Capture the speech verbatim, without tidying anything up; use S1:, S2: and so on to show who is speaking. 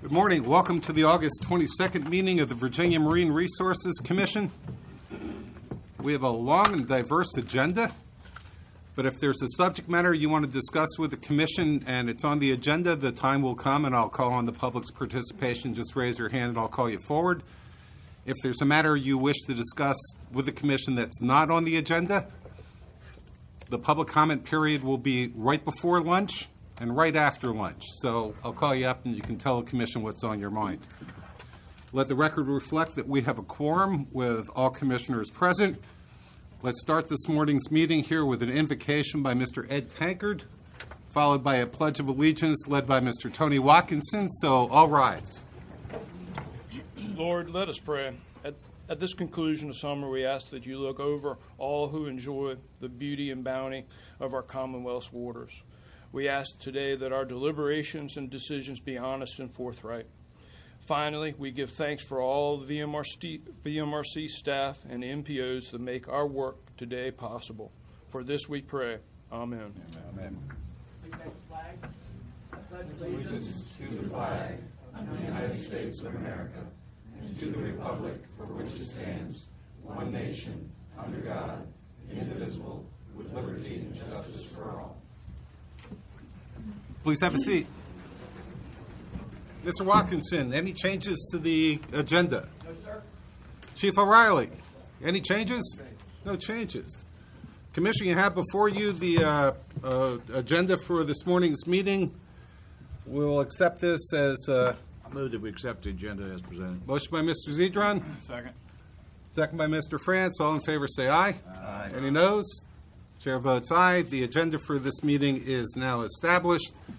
S1: Good morning. Welcome to the August twenty-second meeting of the Virginia Marine Resources Commission. We have a long and diverse agenda, but if there's a subject matter you want to discuss with the Commission and it's on the agenda, the time will come and I'll call on the public's participation. Just raise your hand and I'll call you forward. If there's a matter you wish to discuss with the Commission that's not on the agenda, the public comment period will be right before lunch and right after lunch. So I'll call you up and you can tell the Commission what's on your mind. Let the record reflect that we have a quorum with all commissioners present. Let's start this morning's meeting here with an invocation by Mister Ed Tankard, followed by a pledge of allegiance led by Mister Tony Watkinson. So all rise.
S2: Lord, let us pray. At, at this conclusion of summer, we ask that you look over all who enjoy the beauty and bounty of our Commonwealth's waters. We ask today that our deliberations and decisions be honest and forthright. Finally, we give thanks for all the V M R C, V M R C staff and M P Os that make our work today possible. For this we pray. Amen.
S1: Amen.
S3: Please raise the flag. I pledge allegiance to the flag of the United States of America and to the republic for which it stands, one nation, under God, indivisible, with liberty and justice for all.
S1: Please have a seat. Mister Watkinson, any changes to the agenda?
S3: No, sir.
S1: Chief O'Reilly, any changes? No changes. Commissioner, you have before you the uh, uh, agenda for this morning's meeting. We'll accept this as uh,
S4: I move that we accept the agenda as presented.
S1: motion by Mister Zedron.
S2: Second.
S1: Second by Mister France. All in favor say aye.
S4: Aye.
S1: Any noes? Chair votes aye. The agenda for this meeting is now established.